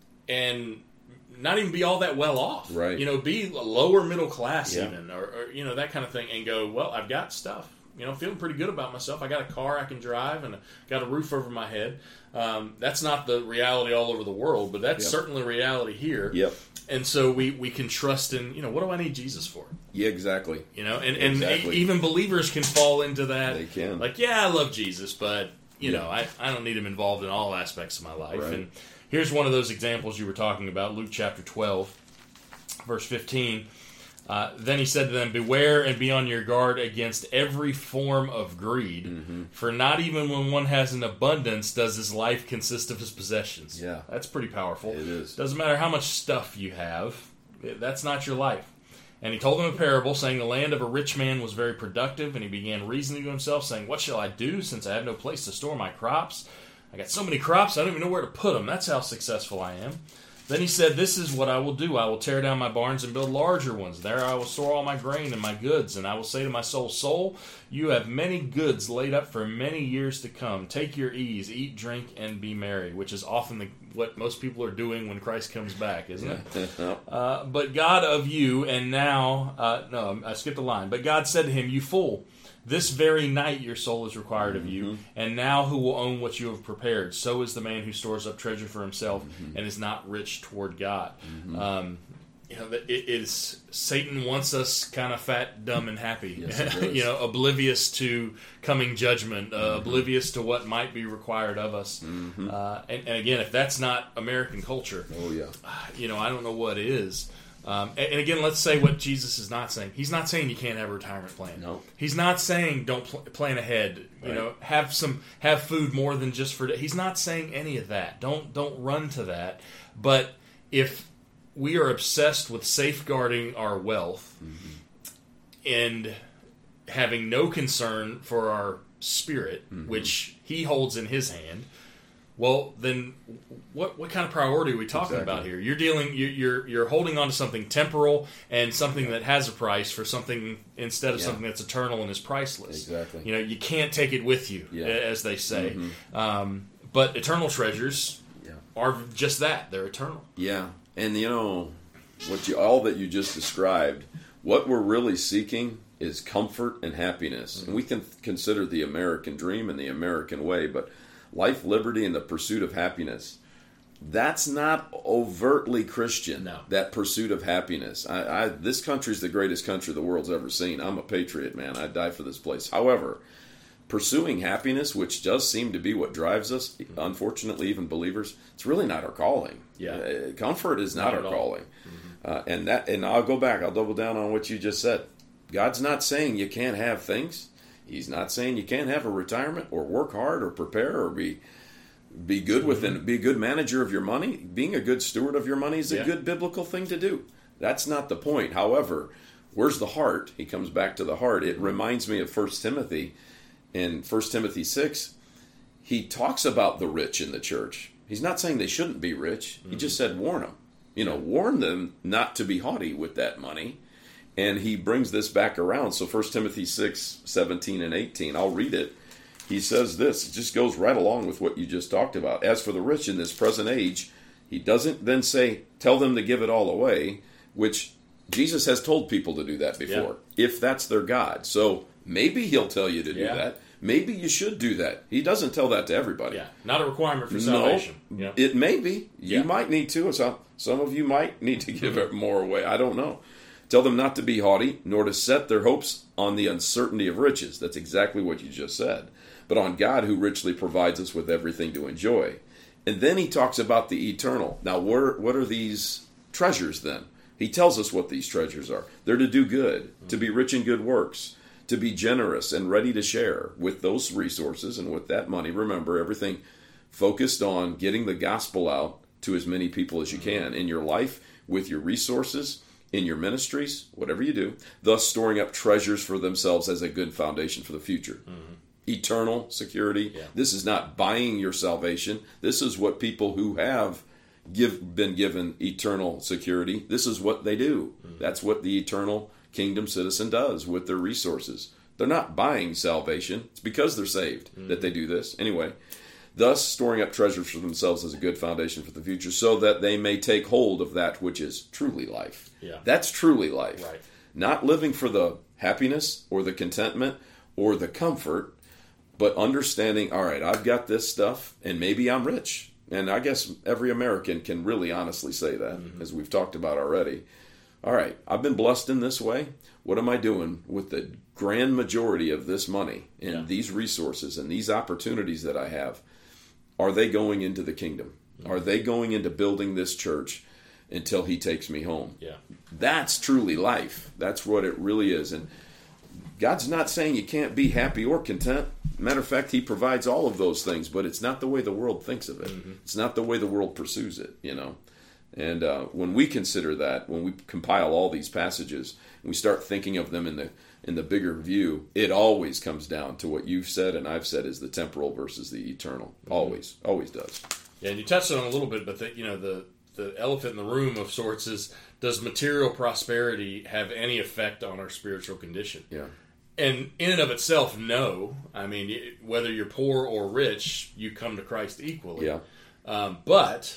and not even be all that well off. Right. You know, be lower middle class yeah. even, or, or you know, that kind of thing, and go, well, I've got stuff. You know, feeling pretty good about myself. I got a car I can drive, and got a roof over my head. Um, that's not the reality all over the world, but that's yep. certainly reality here. Yep. And so we, we can trust in, you know, what do I need Jesus for? Yeah, exactly. You know, and, and exactly. even believers can fall into that. They can. Like, yeah, I love Jesus, but, you yeah. know, I, I don't need him involved in all aspects of my life. Right. And here's one of those examples you were talking about, Luke chapter twelve, verse fifteen. Uh, then he said to them, beware and be on your guard against every form of greed, mm-hmm. for not even when one has an abundance does his life consist of his possessions. Yeah. That's pretty powerful. It is. Doesn't matter how much stuff you have, that's not your life. And he told them a parable, saying the land of a rich man was very productive, and he began reasoning to himself, saying, what shall I do, since I have no place to store my crops? I got so many crops, I don't even know where to put them. That's how successful I am. Then he said, this is what I will do. I will tear down my barns and build larger ones. There I will store all my grain and my goods. And I will say to my soul, soul, you have many goods laid up for many years to come. Take your ease, eat, drink, and be merry, which is often the, what most people are doing when Christ comes back, isn't it? uh, but God of you, and now, uh, no, I skipped a line. But God said to him, you fool, this very night your soul is required of you, mm-hmm. and now who will own what you have prepared? So is the man who stores up treasure for himself mm-hmm. and is not rich toward God. Mm-hmm. Um, you know, it, it is Satan wants us kind of fat, dumb, and happy. Yes, you know, oblivious to coming judgment, uh, mm-hmm. oblivious to what might be required of us. Mm-hmm. Uh, and, and again, if that's not American culture, oh yeah, you know, I don't know what is. Um, and, and again, let's say what Jesus is not saying. He's not saying you can't have a retirement plan. No. He's not saying don't pl- plan ahead. You right. know, have some have food more than just for. He's not saying any of that. Don't don't run to that. But if we are obsessed with safeguarding our wealth mm-hmm. and having no concern for our spirit, mm-hmm. which He holds in His hand. Well, then, what what kind of priority are we talking exactly. about here? You're dealing, you're, you're you're holding on to something temporal and something that has a price for something instead of yeah. something that's eternal and is priceless. Exactly. You know, you can't take it with you, yeah. as they say. Mm-hmm. Um, but eternal treasures yeah. are just that; they're eternal. Yeah, and you know what you all that you just described. What we're really seeking is comfort and happiness, mm-hmm. and we can consider the American dream and the American way, but life, liberty, and the pursuit of happiness. That's not overtly Christian, no. that pursuit of happiness. I, I, this country's the greatest country the world's ever seen. I'm a patriot, man. I'd die for this place. However, pursuing happiness, which does seem to be what drives us, unfortunately, even believers, it's really not our calling. Yeah. Uh, comfort is not, not our calling. Mm-hmm. Uh, and that, and I'll go back. I'll double down on what you just said. God's not saying you can't have things. He's not saying you can't have a retirement or work hard or prepare or be be good within, be a good manager of your money. Being a good steward of your money is a yeah. good biblical thing to do. That's not the point. However, where's the heart? He comes back to the heart. It reminds me of First Timothy. In First Timothy six, he talks about the rich in the church. He's not saying they shouldn't be rich. He mm-hmm. just said warn them. You know, warn them not to be haughty with that money. And he brings this back around. So First Timothy six, seventeen and eighteen, I'll read it. He says this, it just goes right along with what you just talked about. As for the rich in this present age, he doesn't then say, tell them to give it all away, which Jesus has told people to do that before, yeah. if that's their God. So maybe he'll tell you to do yeah. that. Maybe you should do that. He doesn't tell that to everybody. Yeah, not a requirement for salvation. No, yeah. It may be. You yeah. might need to. Some, some of you might need to give it more away. I don't know. Tell them not to be haughty, nor to set their hopes on the uncertainty of riches. That's exactly what you just said. But on God, who richly provides us with everything to enjoy. And then he talks about the eternal. Now, what are, what are these treasures then? He tells us what these treasures are. They're to do good, mm-hmm. to be rich in good works, to be generous and ready to share with those resources and with that money. Remember, everything focused on getting the gospel out to as many people as you can in your life, with your resources, in your ministries, whatever you do, thus storing up treasures for themselves as a good foundation for the future. Mm-hmm. Eternal security. Yeah. This is not buying your salvation. This is what people who have give, been given eternal security, this is what they do. Mm-hmm. That's what the eternal kingdom citizen does with their resources. They're not buying salvation. It's because they're saved mm-hmm. that they do this. Anyway, thus storing up treasures for themselves as a good foundation for the future, so that they may take hold of that which is truly life. Yeah. That's truly life. Right. Not living for the happiness or the contentment or the comfort, but understanding, all right, I've got this stuff, and maybe I'm rich. And I guess every American can really honestly say that, mm-hmm. as we've talked about already. All right, I've been blessed in this way. What am I doing with the grand majority of this money and yeah. these resources and these opportunities that I have? Are they going into the kingdom? Are they going into building this church until he takes me home? Yeah. That's truly life. That's what it really is. And God's not saying you can't be happy or content. Matter of fact, he provides all of those things, but it's not the way the world thinks of it. Mm-hmm. It's not the way the world pursues it, you know. And uh, when we consider that, when we compile all these passages, and we start thinking of them in the in the bigger view, it always comes down to what you've said and I've said is the temporal versus the eternal. Always, always does. Yeah, and you touched on it a little bit, but the, you know the the elephant in the room of sorts is, does material prosperity have any effect on our spiritual condition? Yeah. And in and of itself, no. I mean, whether you're poor or rich, you come to Christ equally. Yeah. Um, but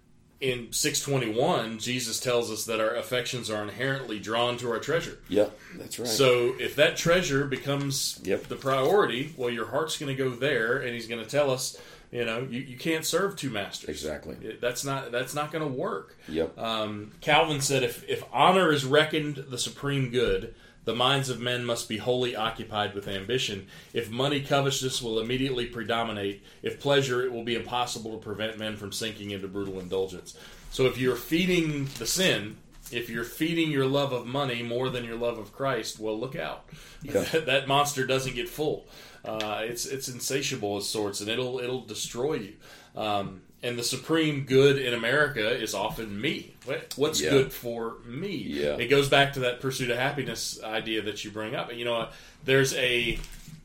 in six twenty-one, Jesus tells us that our affections are inherently drawn to our treasure. Yeah, that's right. So if that treasure becomes yep. the priority, well, your heart's going to go there, and he's going to tell us, you know, you, you can't serve two masters. Exactly. It, that's not that's not going to work. Yep. Um, Calvin said, if if honor is reckoned the supreme good, the minds of men must be wholly occupied with ambition. If money, covetousness will immediately predominate. If pleasure, it will be impossible to prevent men from sinking into brutal indulgence. So if you're feeding the sin, if you're feeding your love of money more than your love of Christ, well, look out. Yeah. that, that monster doesn't get full. Uh, it's it's insatiable of sorts, and it'll it'll destroy you. Um, and the supreme good in America is often me. What's yeah. good for me? Yeah. It goes back to that pursuit of happiness idea that you bring up. You know, there's a,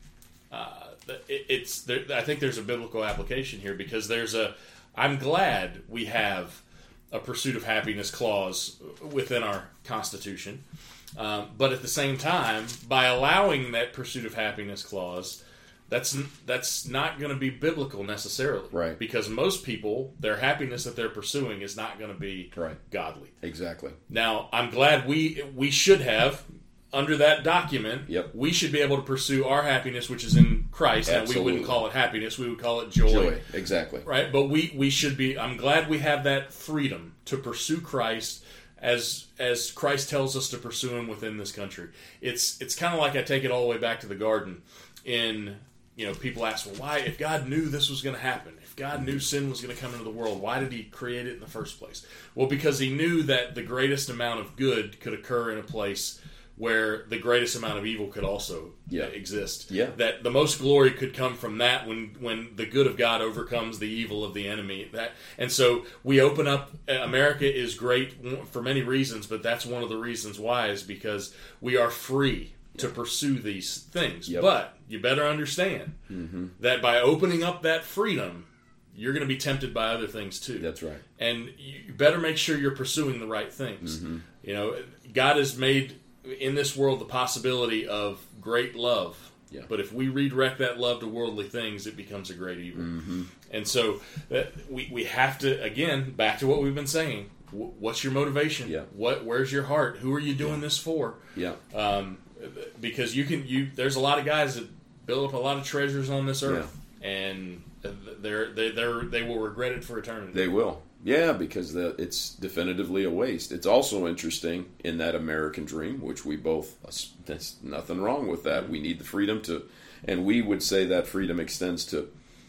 uh, it, it's. There, I think there's a biblical application here, because there's a. I'm glad we have a pursuit of happiness clause within our Constitution, um, but at the same time, by allowing that pursuit of happiness clause, That's that's not going to be biblical necessarily, right? Because most people, their happiness that they're pursuing is not going to be right. godly. Exactly. Now, I'm glad we we should have under that document. Yep. We should be able to pursue our happiness, which is in Christ. Absolutely. And we wouldn't call it happiness; we would call it joy. Joy, exactly. Right, but we we should be. I'm glad we have that freedom to pursue Christ as as Christ tells us to pursue Him within this country. It's it's kind of like, I take it all the way back to the garden. In You know, people ask, well, why, if God knew this was going to happen, if God knew sin was going to come into the world, why did He create it in the first place? Well, because He knew that the greatest amount of good could occur in a place where the greatest amount of evil could also yeah. exist. Yeah. That the most glory could come from that when, when the good of God overcomes the evil of the enemy. That And so we open up, America is great for many reasons, but that's one of the reasons why, is because we are free to pursue these things. Yep. But you better understand mm-hmm. that by opening up that freedom, you're going to be tempted by other things too. That's right. And you better make sure you're pursuing the right things. Mm-hmm. You know, God has made in this world the possibility of great love. Yeah. But if we redirect that love to worldly things, it becomes a great evil. Mm-hmm. And so that we, we have to, again, back to what we've been saying. W- what's your motivation? Yeah. What Where's your heart? Who are you doing yeah. this for? Yeah. Um, because you can, you there's a lot of guys that build up a lot of treasures on this earth, yeah. and they're they they're, they will regret it for eternity. They will, yeah, because the, it's definitively a waste. It's also interesting in that American dream, which we both, there's nothing wrong with that. We need the freedom to, and we would say that freedom extends to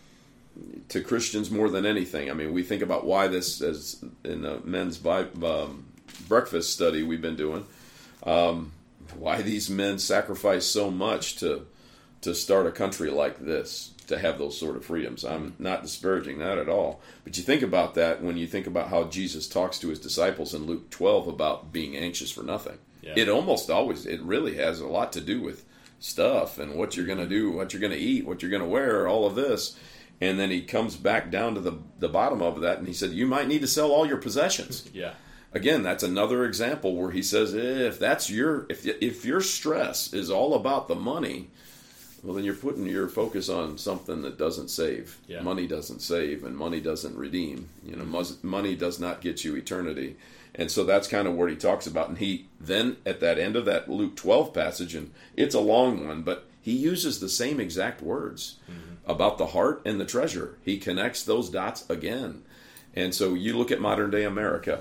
to Christians more than anything. I mean, we think about why this, as in the men's Bible, um, breakfast study we've been doing. Um, why these men sacrifice so much to to start a country like this, to have those sort of freedoms. I'm not disparaging that at all. But you think about that when you think about how Jesus talks to His disciples in Luke twelve about being anxious for nothing. Yeah. It almost always, it really has a lot to do with stuff and what you're going to do, what you're going to eat, what you're going to wear, all of this. And then He comes back down to the, the bottom of that, and He said, you might need to sell all your possessions. Yeah. Again, that's another example where He says, eh, if that's your if if your stress is all about the money, well, then you're putting your focus on something that doesn't save. Yeah. Money doesn't save, and money doesn't redeem. You know, mm-hmm. money does not get you eternity. And so that's kind of what He talks about. And He then, at that end of that Luke twelve passage, and it's a long one, but He uses the same exact words mm-hmm. about the heart and the treasure. He connects those dots again. And so you look at modern day America,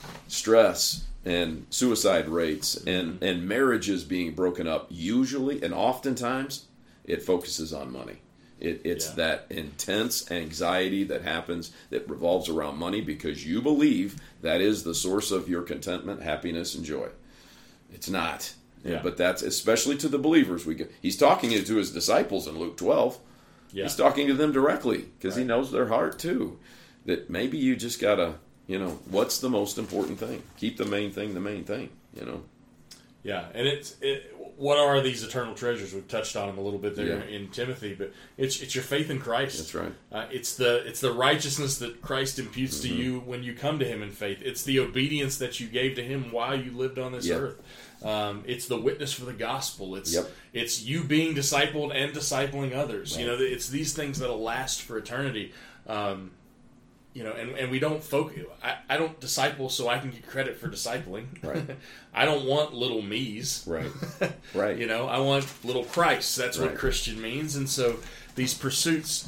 stress and suicide rates and, and marriages being broken up, usually and oftentimes it focuses on money. It, it's Yeah. that intense anxiety that happens that revolves around money because you believe that is the source of your contentment, happiness, and joy. It's not. Yeah. But that's especially to the believers. We go, he's talking to his disciples in Luke twelve. Yeah. He's talking to them directly because Right. he knows their heart too. That maybe you just gotta, you know, what's the most important thing? Keep the main thing the main thing. You know. Yeah, and it's it, what are these eternal treasures? We've touched on them a little bit there Yeah. in Timothy, but it's it's your faith in Christ. That's right. Uh, it's the it's the righteousness that Christ imputes Mm-hmm. to you when you come to Him in faith. It's the obedience that you gave to Him while you lived on this Yep. earth. Um, it's the witness for the gospel. It's Yep. it's you being discipled and discipling others. You Right. know, it's these things that'll last for eternity. Um, You know, and, and we don't focus. I, I don't disciple so I can get credit for discipling. Right. I don't want little me's. Right. Right. You know, I want little Christ. That's Right. what Christian means. And so these pursuits,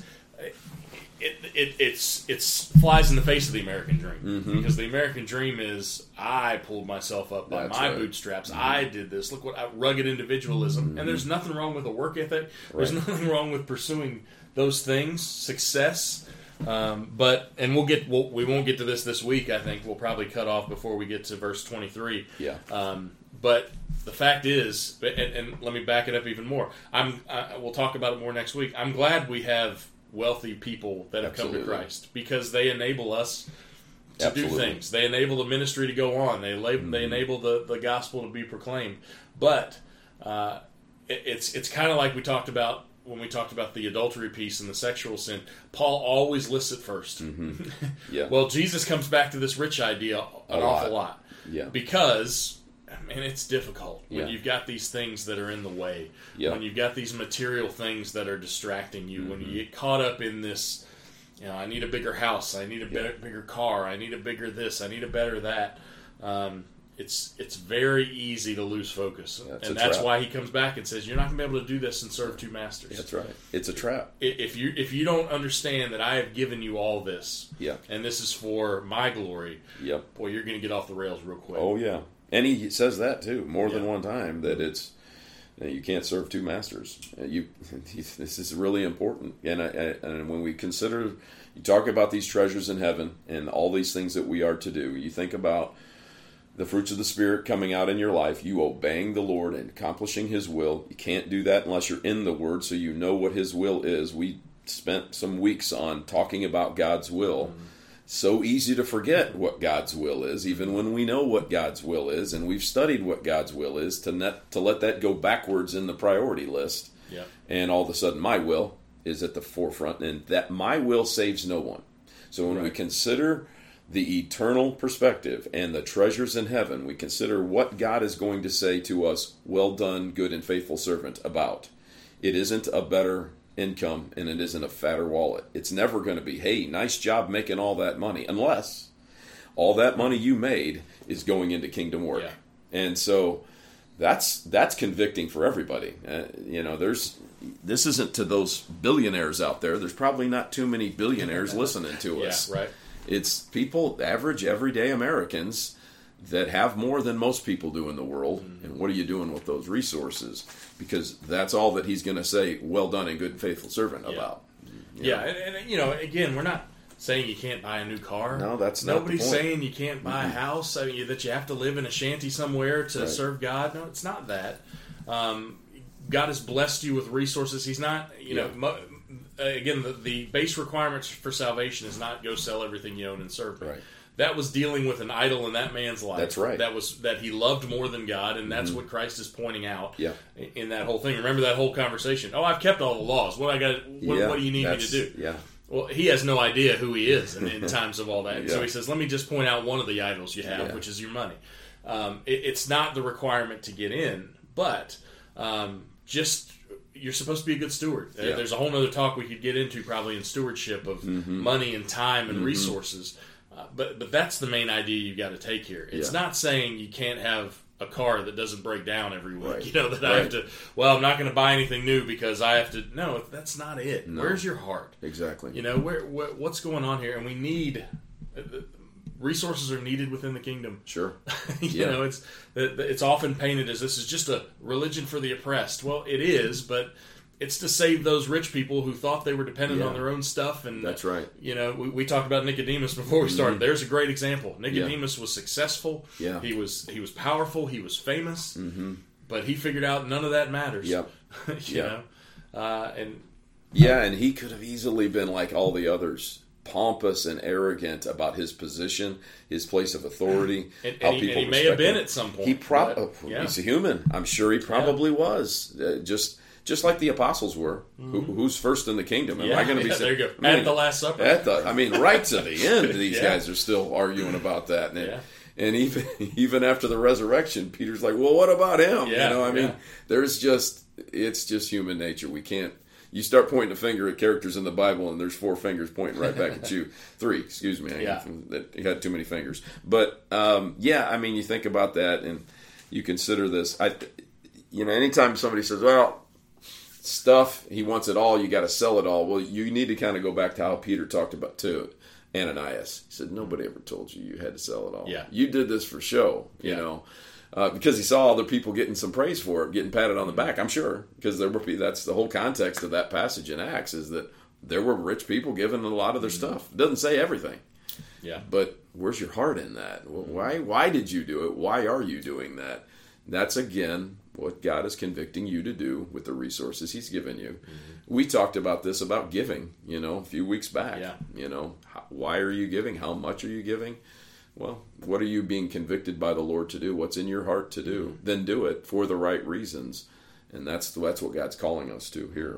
it, it it's it's flies in the face of the American dream Mm-hmm. because the American dream is I pulled myself up by That's my right. bootstraps. I did this. Look what I, rugged individualism. And there's nothing wrong with a work ethic. There's Mm-hmm. Right. nothing wrong with pursuing those things, success. Um, but and we'll get we'll, we won't get to this this week. I think we'll probably cut off before we get to verse twenty-three. Yeah. Um, but the fact is, and, and let me back it up even more. I'm I, we'll talk about it more next week. I'm glad we have wealthy people that have Absolutely. come to Christ because they enable us to Absolutely. do things. They enable the ministry to go on. They label, Mm-hmm. they enable the, the gospel to be proclaimed. But uh, it, it's it's kind of like we talked about when we talked about the adultery piece and the sexual sin. Paul always lists it first. Mm-hmm. Yeah. Well, Jesus comes back to this rich idea an A awful lot. lot Yeah. because, man, it's difficult when Yeah. you've got these things that are in the way. Yeah. When you've got these material things that are distracting you. Mm-hmm. When you get caught up in this, you know, I need a bigger house. I need a better, bigger car. I need a bigger this. I need a better that. Um, it's it's very easy to lose focus, That's and a that's trap. why he comes back and says, "You're not going to be able to do this and serve two masters." That's right. It's a trap. I- If you if you don't understand that I have given you all this, Yeah. and this is for my glory, Yep. boy, you're going to get off the rails real quick. Oh yeah. And he says that too more than Yeah. one time that it's that you can't serve two masters. Uh, You this is really important. And I, I, and when we consider you talk about these treasures in heaven and all these things that we are to do, you think about the fruits of the Spirit coming out in your life, you obeying the Lord and accomplishing His will. You can't do that unless you're in the Word, so you know what His will is. We spent some weeks on talking about God's will. Mm-hmm. So easy to forget what God's will is, even when we know what God's will is, and we've studied what God's will is, to net, to let that go backwards in the priority list. Yep. And all of a sudden, my will is at the forefront, and that my will saves no one. So when we Right. consider the eternal perspective and the treasures in heaven, we consider what God is going to say to us, well done, good and faithful servant, about. It isn't a better income and it isn't a fatter wallet. It's never going to be, hey, nice job making all that money, unless all that money you made is going into kingdom work. Yeah. And so that's that's convicting for everybody. Uh, you know, there's this isn't to those billionaires out there. There's probably not too many billionaires listening to Yeah, us. right. It's people, average, everyday Americans that have more than most people do in the world. Mm-hmm. And what are you doing with those resources? Because that's all that he's going to say, well done and good and faithful servant, Yeah. about. You Yeah, know? and, and you know, again, we're not saying you can't buy a new car. No, that's not the Nobody's point. saying you can't buy a house. I mean, that you have to live in a shanty somewhere to Right. serve God. No, it's not that. Um, God has blessed you with resources. He's not, you know, Yeah. mo- again, the, the base requirements for salvation is not go sell everything you own and serve me. Right. That was dealing with an idol in that man's life. That's right. That was that he loved more than God, and that's what Christ is pointing out Yeah. in that whole thing. Remember that whole conversation. Oh, I've kept all the laws. What I got? What, Yeah, what do you need me to that's- do? Yeah. Well, he has no idea who he is in, in times of all that. Yeah. So he says, let me just point out one of the idols you have, Yeah. which is your money. Um, it, it's not the requirement to get in, but um, just you're supposed to be a good steward. There- Yeah. There's a whole other talk we could get into probably in stewardship of Mm-hmm. money and time and resources. Uh, but but that's the main idea you got to take here. It's Yeah. not saying you can't have a car that doesn't break down every week. Right. You know, that I have Right. to, well, I'm not going to buy anything new because I have to. No, that's not it. No. Where's your heart? Exactly. You know, where, where what's going on here? And we need uh, resources are needed within the kingdom. Sure. you Yeah. know, it's it's often painted as this is just a religion for the oppressed. Well, it is, but it's to save those rich people who thought they were dependent Yeah. on their own stuff. And That's right. You know, we, we talked about Nicodemus before we started. Mm-hmm. There's a great example. Nicodemus yeah. was successful. Yeah. He was he was powerful. He was famous. Mm-hmm. But he figured out none of that matters. Yep. you yep. know, uh, and yeah, and he could have easily been like all the others, pompous and arrogant about his position, his place of authority, and, how and he, people and he may have been him. at some point. He probably yeah. he's a human. I'm sure he probably yeah. was. Uh, just just like the apostles were. Mm-hmm. Who, who's first in the kingdom? Am yeah, I going to be? Yeah, there you go. I mean, at the Last Supper. At the, I mean, right to the end, these yeah. guys are still arguing about that. And, yeah. and even even after the resurrection, Peter's like, "Well, what about him?" Yeah, you know, I mean, yeah. there's just it's just human nature. We can't. You start pointing a finger at characters in the Bible, and there's four fingers pointing right back at you. Three, excuse me. I yeah. that had too many fingers. But um, yeah, I mean, you think about that, and you consider this. I, you know, anytime somebody says, "Well, stuff, he wants it all, you got to sell it all." Well, you need to kind of go back to how Peter talked about too. Ananias, he said, "Nobody ever told you you had to sell it all. Yeah. You did this for show." You yeah. know. Uh, because he saw other people getting some praise for it, getting patted on the back, I'm sure. Because there were, that's the whole context of that passage in Acts, is that there were rich people giving a lot of their stuff. It doesn't say everything. Yeah. But where's your heart in that? Why Why did you do it? Why are you doing that? That's, again, what God is convicting you to do with the resources He's given you. Mm-hmm. We talked about this, about giving, you know, a few weeks back. Yeah. You know, how, why are you giving? How much are you giving? Well, what are you being convicted by the Lord to do? What's in your heart to do? Mm-hmm. Then do it for the right reasons. And that's that's what God's calling us to here.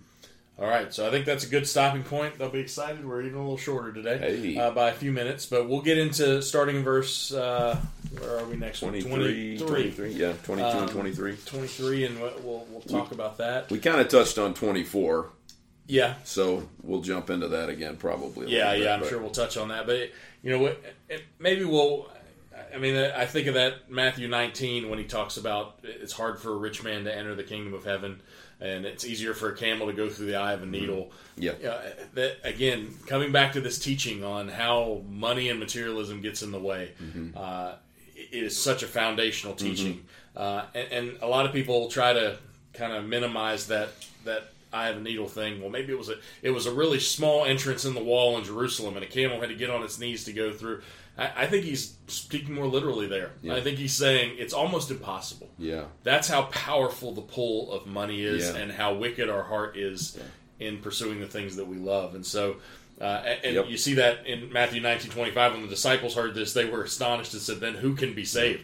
All right, so I think that's a good stopping point. They'll be excited. We're even a little shorter today hey. uh, by a few minutes. But we'll get into starting in verse, uh, where are we next? twenty-three, twenty-three, yeah, twenty-two um, and twenty-three. twenty-three, and we'll, we'll talk we, about that. We kind of touched on twenty-four. Yeah. So we'll jump into that again probably. Yeah, bit, yeah, I'm but. sure we'll touch on that. But, it, you know, it, it, maybe we'll... I mean, I think of that Matthew nineteen when he talks about it's hard for a rich man to enter the kingdom of heaven, and it's easier for a camel to go through the eye of a needle. Yeah. Uh, that again, coming back to this teaching on how money and materialism gets in the way, mm-hmm. uh, it is such a foundational teaching, mm-hmm. uh, and, and a lot of people try to kind of minimize that that eye of a needle thing. Well, maybe it was a it was a really small entrance in the wall in Jerusalem, and a camel had to get on its knees to go through. I think he's speaking more literally there. Yeah. I think he's saying it's almost impossible. Yeah, that's how powerful the pull of money is, yeah. and how wicked our heart is yeah. in pursuing the things that we love. And so, uh, and yep. you see that in Matthew nineteen twenty-five when the disciples heard this, they were astonished and said, "Then who can be saved?"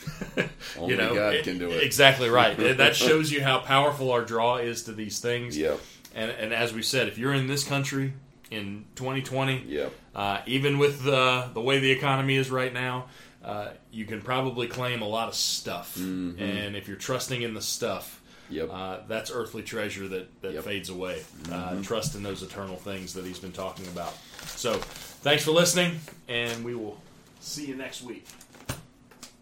Only you know, God it, can do it. Exactly right. And that shows you how powerful our draw is to these things. Yep. And and as we said, if you're in this country in twenty twenty, yep. uh, even with uh, the way the economy is right now, uh, you can probably claim a lot of stuff. Mm-hmm. And if you're trusting in the stuff, yep. uh, that's earthly treasure that, that yep. fades away. Mm-hmm. Uh, trust in those eternal things that he's been talking about. So thanks for listening, and we will see you next week.